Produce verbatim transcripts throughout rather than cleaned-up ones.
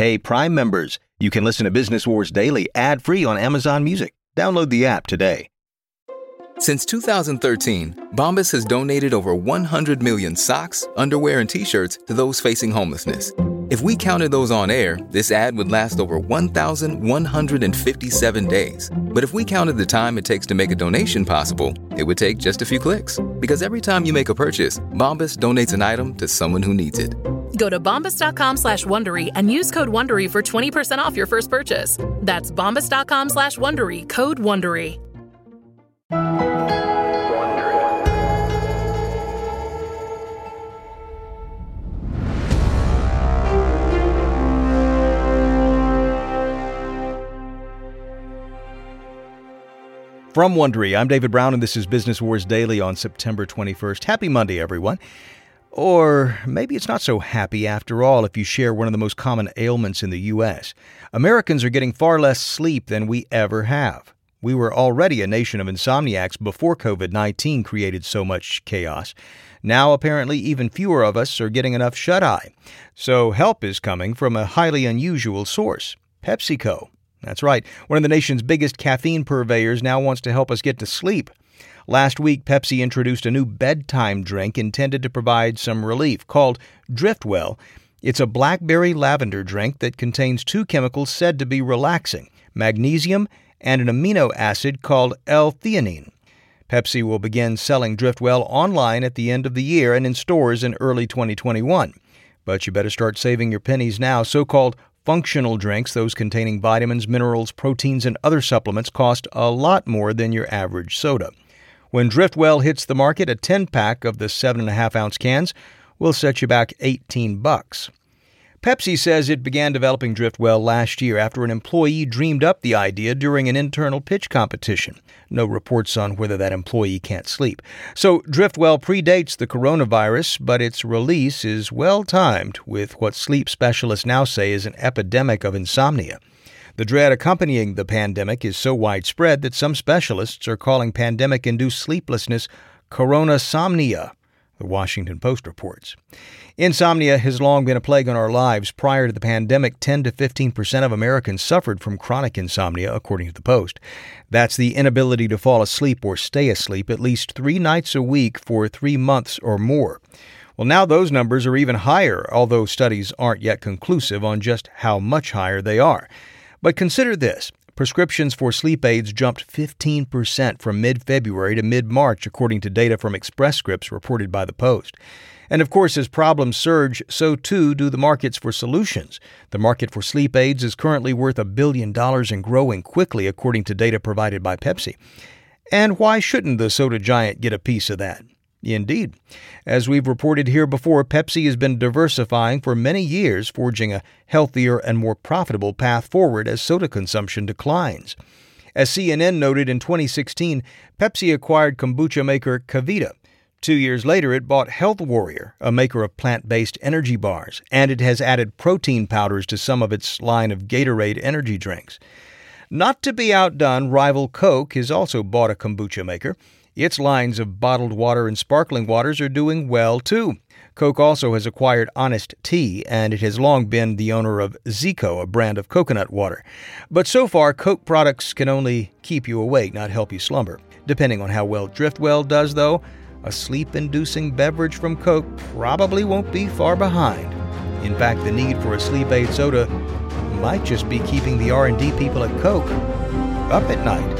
Hey, Prime members, you can listen to Business Wars Daily ad-free on Amazon Music. Download the app today. Since two thousand thirteen, Bombas has donated over one hundred million socks, underwear, and T-shirts to those facing homelessness. If we counted those on air, this ad would last over one thousand one hundred fifty-seven days. But if we counted the time it takes to make a donation possible, it would take just a few clicks. Because every time you make a purchase, Bombas donates an item to someone who needs it. Go to bombas.com slash Wondery and use code Wondery for twenty percent off your first purchase. That's bombas.com slash Wondery, code Wondery. From Wondery, I'm David Brown, and this is Business Wars Daily on September twenty-first. Happy Monday, everyone. Or maybe it's not so happy after all if you share one of the most common ailments in the U S. Americans are getting far less sleep than we ever have. We were already a nation of insomniacs before covid nineteen created so much chaos. Now, apparently, even fewer of us are getting enough shut-eye. So help is coming from a highly unusual source, PepsiCo. That's right. One of the nation's biggest caffeine purveyors now wants to help us get to sleep. Last week, Pepsi introduced a new bedtime drink intended to provide some relief called Driftwell. It's a blackberry lavender drink that contains two chemicals said to be relaxing, magnesium and an amino acid called L-theanine. Pepsi will begin selling Driftwell online at the end of the year and in stores in early twenty twenty-one. But you better start saving your pennies now. So-called functional drinks, those containing vitamins, minerals, proteins, and other supplements, cost a lot more than your average soda. When Driftwell hits the market, a ten-pack of the seven point five ounce cans will set you back eighteen bucks. Pepsi says it began developing Driftwell last year after an employee dreamed up the idea during an internal pitch competition. No reports on whether that employee can't sleep. So Driftwell predates the coronavirus, but its release is well-timed with what sleep specialists now say is an epidemic of insomnia. The dread accompanying the pandemic is so widespread that some specialists are calling pandemic-induced sleeplessness coronasomnia, the Washington Post reports. Insomnia has long been a plague on our lives. Prior to the pandemic, ten to fifteen percent of Americans suffered from chronic insomnia, according to the Post. That's the inability to fall asleep or stay asleep at least three nights a week for three months or more. Well, now those numbers are even higher, although studies aren't yet conclusive on just how much higher they are. But consider this. Prescriptions for sleep aids jumped fifteen percent from mid-February to mid-March, according to data from Express Scripts reported by the Post. And of course, as problems surge, so too do the markets for solutions. The market for sleep aids is currently worth a billion dollars and growing quickly, according to data provided by Pepsi. And why shouldn't the soda giant get a piece of that? Indeed. As we've reported here before, Pepsi has been diversifying for many years, forging a healthier and more profitable path forward as soda consumption declines. As C N N noted in twenty sixteen, Pepsi acquired kombucha maker KeVita. Two years later, it bought Health Warrior, a maker of plant-based energy bars, and it has added protein powders to some of its line of Gatorade energy drinks. Not to be outdone, rival Coke has also bought a kombucha maker. Its lines of bottled water and sparkling waters are doing well, too. Coke also has acquired Honest Tea, and it has long been the owner of Zico, a brand of coconut water. But so far, Coke products can only keep you awake, not help you slumber. Depending on how well Driftwell does, though, a sleep-inducing beverage from Coke probably won't be far behind. In fact, the need for a sleep aid soda might just be keeping the R and D people at Coke up at night.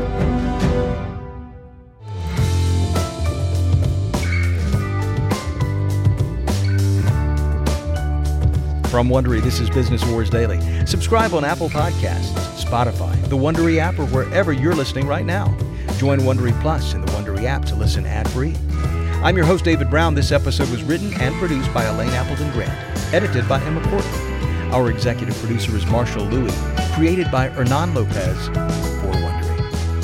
From Wondery, this is Business Wars Daily. Subscribe on Apple Podcasts, Spotify, the Wondery app, or wherever you're listening right now. Join Wondery Plus in the Wondery app to listen ad-free. I'm your host, David Brown. This episode was written and produced by Elaine Appleton Grant, edited by Emma Portman. Our executive producer is Marshall Louis, created by Hernan Lopez for Wondery.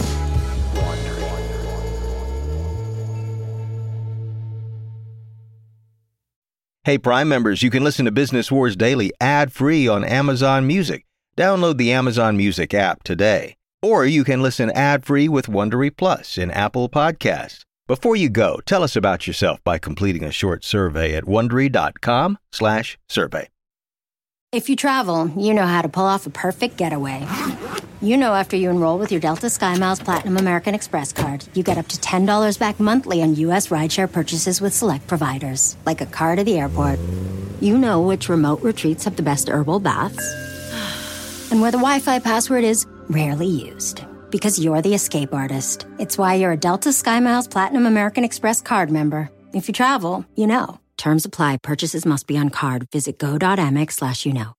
Hey, Prime members, you can listen to Business Wars Daily ad-free on Amazon Music. Download the Amazon Music app today. Or you can listen ad-free with Wondery Plus in Apple Podcasts. Before you go, tell us about yourself by completing a short survey at wondery dot com slash survey. If you travel, you know how to pull off a perfect getaway. You know after you enroll with your Delta SkyMiles Platinum American Express card, you get up to ten dollars back monthly on U S rideshare purchases with select providers, like a car to the airport. You know which remote retreats have the best herbal baths, and where the Wi-Fi password is rarely used. Because you're the escape artist. It's why you're a Delta SkyMiles Platinum American Express card member. If you travel, you know. Terms apply. Purchases must be on card. Visit go.amex slash you know.